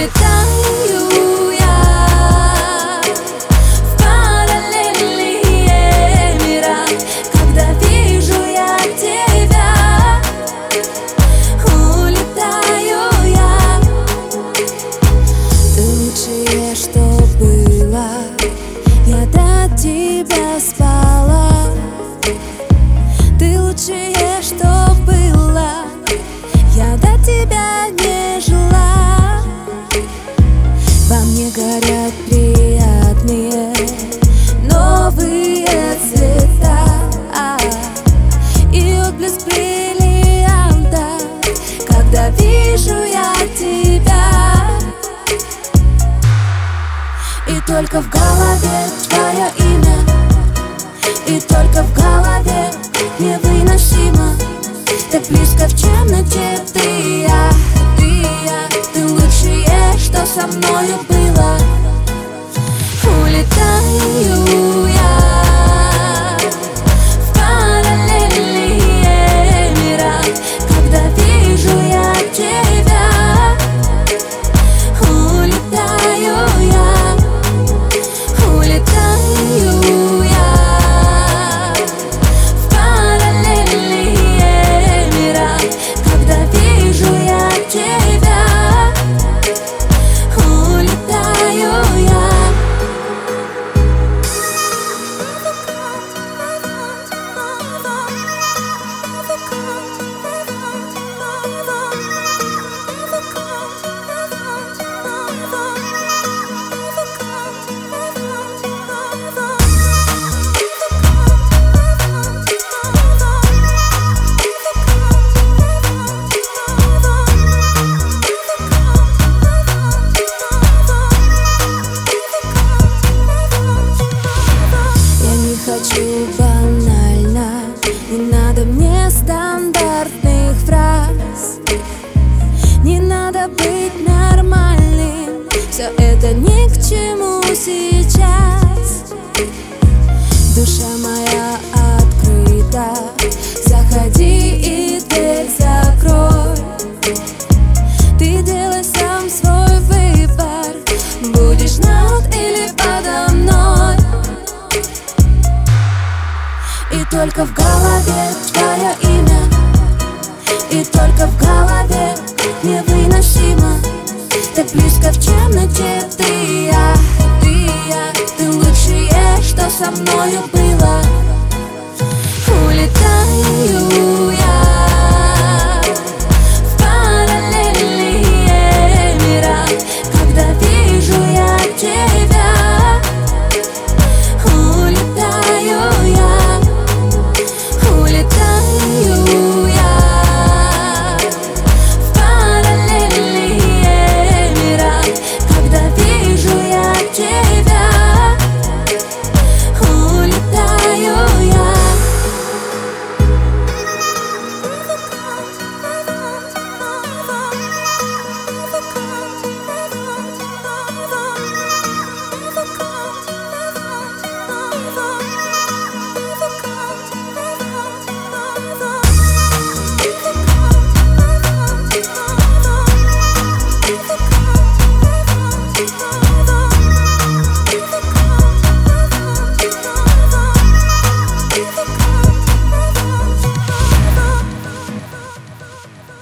Улетаю я в параллельные мира, когда вижу я тебя. Улетаю я. Ты лучшее, что было, я до тебя спала. Ты лучшее, что было, я до тебя не жила. Во мне горят приятные новые цвета и отблеск бриллианта, когда вижу я тебя. И только в голове твое имя, и только в голове невыносимо. Так близко в темноте ты и я, ты лучшее, что со мною было. Улетаю я в параллельные мира, когда вижу я тебя. Улетаю я, улетаю я в параллельные мира, когда вижу я тебя. Улетаю я. Хочу банально, не надо мне стандартных фраз, не надо быть нормальным, все это ни к чему сейчас. Душа моя открыта, заходи и дверь закрой. Ты делай сам свой выбор, будешь над или подо мной. И только в голове твое имя, и только в голове невыносимо. Так близко в темноте ты и я, ты лучшее, что со мною было. Улетаю я